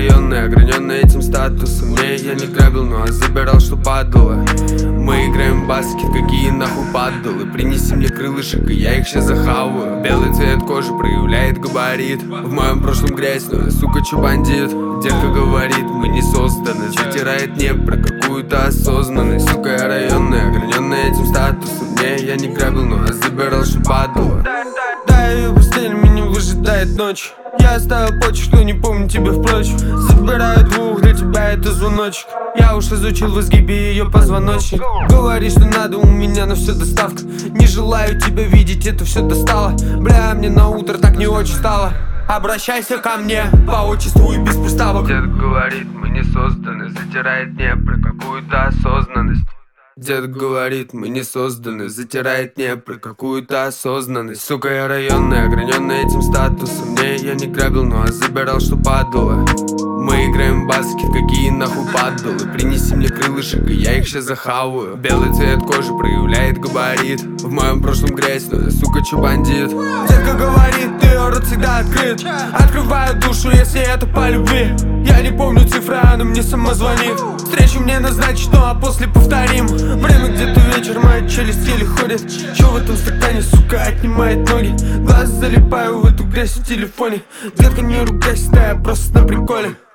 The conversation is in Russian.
районный, ограненный этим статусом. Не, я не грабил, но забирал, что падало. Мы играем в баскет, какие нахуй падалы. Принеси мне крылышек, и я их сейчас захаваю. Белый цвет кожи проявляет габарит. В моем прошлом грязь, но я, сука, чё бандит. Детка говорит, мы не созданы. Затирает не про какую-то осознанность. Сука, я районный, ограненный этим статусом. Не, я не грабил, но забирал, что падало. Да, ее постель меня выжидает ночь. Я оставил почек, но не помню тебя впрочем. Забираю двух, для тебя это звоночек. Я уж изучил в изгибе ее позвоночник. Говори, что надо, у меня на все доставка. Не желаю тебя видеть, это все достало. Бля, мне на утро так не очень стало. Обращайся ко мне по отчеству и без приставок. Дед говорит, мы не созданы. Затирает не про какую-то осознанность. Дед говорит, мы не созданы. Затирает не про какую-то осознанность. Сука, я районный, ограненный этим статусом. Не, я не грабил, но забирал, что падало. Мы играем в баскет, какие нахуй падалы. Принеси мне крылышек, и я их сейчас захаваю. Белый цвет кожи проявляет габарит. В моем прошлом грязь, но я, сука, чё бандит. Детка говорит, ты рот всегда открыт. Открываю душу, если это по любви. Я не помню цифры, она мне сама звонит. Встречу мне назначить, ну а после повторим. Время где-то вечер, моя челюсть еле ходит. Чё в этом стакане, сука, отнимает ноги. Глаз залипаю в эту грязь в телефоне. Детка, не ругайся, да я просто на приколе.